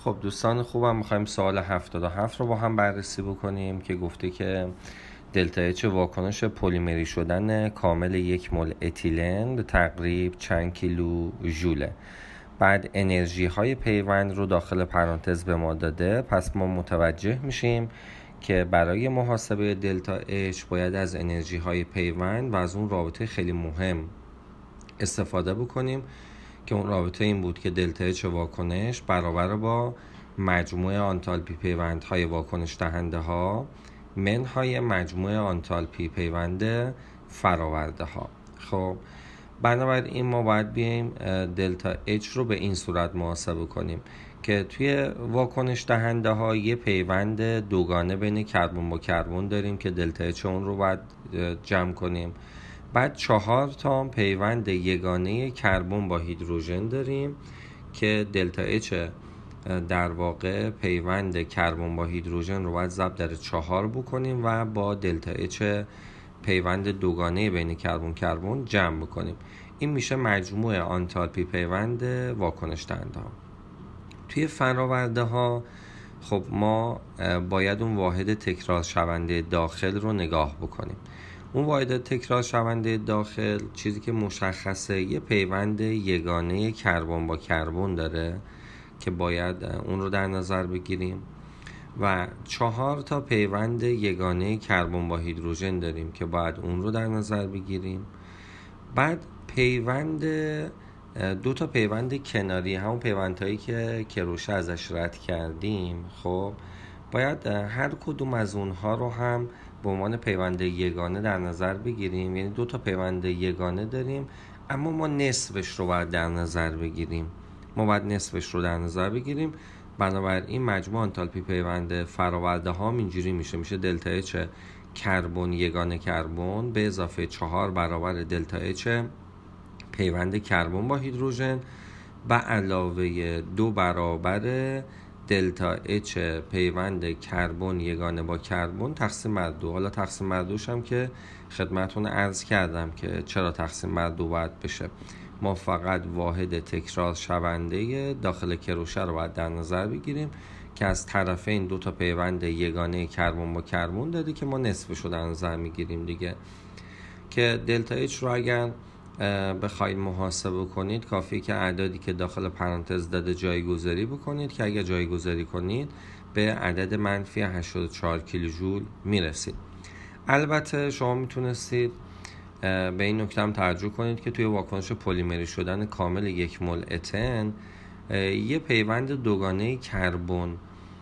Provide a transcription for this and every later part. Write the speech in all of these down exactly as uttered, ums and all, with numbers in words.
خب دوستان خوبم، میخوایم سوال هفتاد و هفت رو با هم بررسی بکنیم که گفته که دلتا اچ واکنش پلیمری شدن کامل یک مول اتیلن به تقریب چند کیلو ژوله. بعد انرژی های پیوند رو داخل پرانتز به ما داده. پس ما متوجه میشیم که برای محاسبه دلتا اچ باید از انرژی های پیوند و از اون رابطه خیلی مهم استفاده بکنیم که اون رابطه این بود که دلتا اچ واکنش برابر با مجموع آنتالپی پیوندهای واکنش دهنده ها منهای مجموع آنتالپی پیوند فراورده ها. خب بنابراین ما باید بیایم دلتا اچ رو به این صورت محاسبه کنیم که توی واکنش دهنده ها یه پیوند دوگانه بین کربن با کربن داریم که دلتا اچ اون رو باید جمع کنیم. بعد چهار تا پیوند یگانه کربن با هیدروژن داریم که دلتا اچ در واقع پیوند کربن با هیدروژن رو باید ضرب در چهار بکنیم و با دلتا اچ پیوند دوگانه بین کربن کربن جمع بکنیم. این میشه مجموع آنتالپی پیوند واکنش دهنده ها. توی فراورده ها خب ما باید اون واحد تکرار شونده داخل رو نگاه بکنیم. اون واحد تکرار شونده داخل چیزی که مشخصه یه پیوند یگانه کربن با کربن داره که باید اون رو در نظر بگیریم و چهار تا پیوند یگانه کربن با هیدروژن داریم که باید اون رو در نظر بگیریم. بعد پیوند دو تا پیوند کناری، همون پیوندهایی که کروشه ازش رد کردیم، خب باید هر کدوم از اونها رو هم به عنوان پیوند یگانه در نظر بگیریم. یعنی دو تا پیوند یگانه داریم اما ما نصفش رو باید در نظر بگیریم ما باید نصفش رو در نظر بگیریم بنابراین مجموع آنتالپی پیوند فراورده ها اینجوری میشه میشه دلتا اچ کربن یگانه کربن به اضافه چهار برابر دلتا اچ پیوند کربن با هیدروژن و علاوه دو برابر دلتا اچ پیوند کربن یگانه با کربن تقسیم بر دو. حالا تقسیم بر دوش هم که خدمتون عرض کردم که چرا تقسیم بر دو باید بشه. ما فقط واحد تکرار شونده داخل کروشه رو باید در نظر بگیریم که از طرفین دو تا پیوند یگانه کربن با کربن داده که ما نصفش رو در نظر میگیریم دیگه. که دلتا اچ رو اگر بخواید محاسبه کنید کافیه که اعدادی که داخل پرانتز داده جایگذاری بکنید که اگر جایگذاری کنید به عدد منفی هشتاد و چهار کیلوژول میرسید. البته شما میتونستید به این نکته هم توجه کنید که توی واکنش پلیمری شدن کامل یک مول اتن یه پیوند دوگانه کربن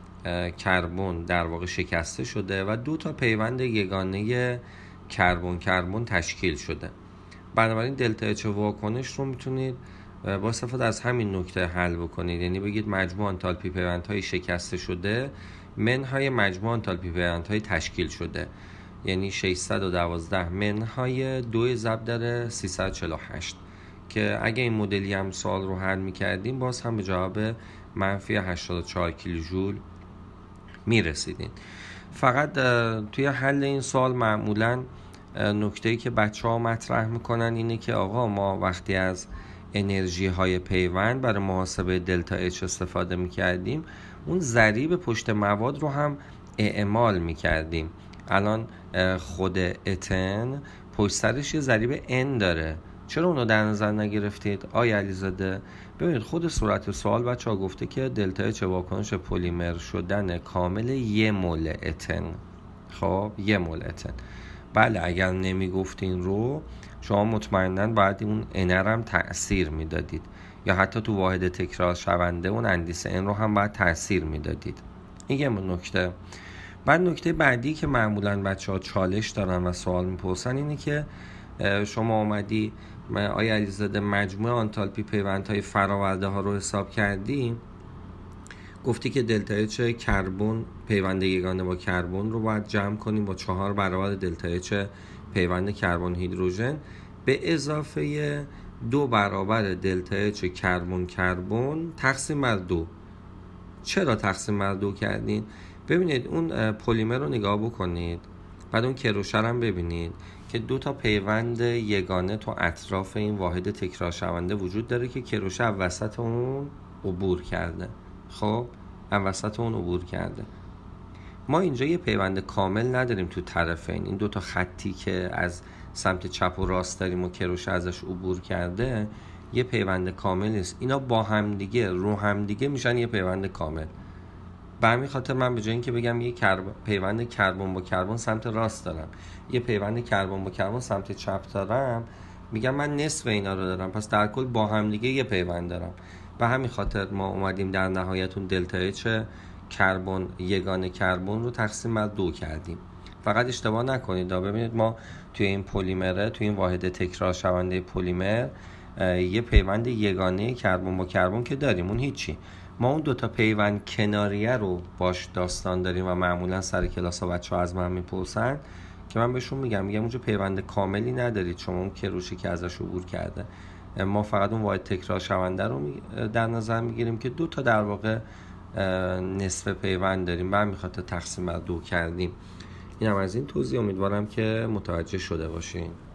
کربن در واقع شکسته شده و دو تا پیوند یگانه کربن کربن تشکیل شده. بنابراین دلتا اچ واکنش رو میتونید با استفاده از همین نکته حل بکنید. یعنی بگید مجموع آنتالپی پیوندهای شکسته شده منهای مجموع آنتالپی پیوندهای تشکیل شده، یعنی ششصد و دوازده منهای دو ضرب در سیصد و چهل و هشت که اگه این مدلی هم سوال رو حل میکردیم باز هم به جواب منفی هشتاد و چهار کیلوژول میرسیدین. فقط توی حل این سوال معمولاً نکته‌ای که بچه‌ها مطرح میکنن اینه که آقا ما وقتی از انرژی های پیوند برای محاسبه دلتا اچ استفاده میکردیم اون ضریب پشت مواد رو هم اعمال میکردیم. الان خود اتن پشت سرش یه ضریب n داره، چرا اونو در نظر نگرفتید آقای علیزاده؟ ببینید خود صورت سوال بچه‌ها گفته که دلتا اچ واکنش پلیمر شدن کامل یه مول اتن. خب یه مول اتن. بله اگر نمی گفتین رو شما مطمئناً باید اون انر هم تأثیر میدادید یا حتی تو واحد تکرار شونده اون اندیسه ان رو هم باید تأثیر میدادید. این یه نکته. بعد نکته بعدی که معمولاً بچه ها چالش دارن و سوال میپرسن اینه که شما اومدی آیا علیزاده مجموع آنتالپی پیوندهای فراورده ها رو حساب کردی، گفتی که دلتا اچ کربن پیوند یگانه با کربن رو باید جمع کنیم با چهار برابر دلتا اچ پیوند کربن هیدروژن به اضافه دو برابر دلتا اچ کربن کربن تقسیم بر دو. چرا تقسیم بر دو کردین؟ ببینید اون پلیمر رو نگاه بکنید، بعد اون کروشه هم ببینید که دو تا پیوند یگانه تو اطراف این واحد تکرار شونده وجود داره که کروشه وسط اون عبور کرده. خب وسط اون عبور کرده. ما اینجا یه پیوند کامل نداریم تو طرفین. این دوتا خطی که از سمت چپ و راست داریم و کروش ازش عبور کرده یه پیوند کامل نیست. اینا با هم دیگه رو هم دیگه میشن یه پیوند کامل. به همین خاطر من به جای اینکه بگم یه کرب... پیوند کربن با کربن سمت راست دارم، یه پیوند کربن با کربن سمت چپ دارم، میگم من نصف اینا رو دارم، پس در کل با هم دیگه یه پیوند دارم. به همین خاطر ما اومدیم در نهایت اون دلتا اچ کربن یگانه کربن رو تقسیم بر دو کردیم. فقط اشتباه نکنید، ببینید ما توی این پلیمره، توی این واحد تکرار شونده پلیمر یه پیوند یگانه کربن با کربن که داریم، اون هیچی. ما اون دوتا پیوند کناریه رو باش داستان داریم و معمولا سر کلاس ها بچه ها از من میپرسن که من بهشون میگم میگم اونجا پیوند کاملی ندارید شما اون کروشی که ازش عبور کرده. ما فقط اون واحد تکرار شونده رو در نظر میگیریم که دو تا در واقع نصف پیوند داریم، بعد میخواد تقسیم بر دو کردیم. اینم از این توضیح، امیدوارم که متوجه شده باشین.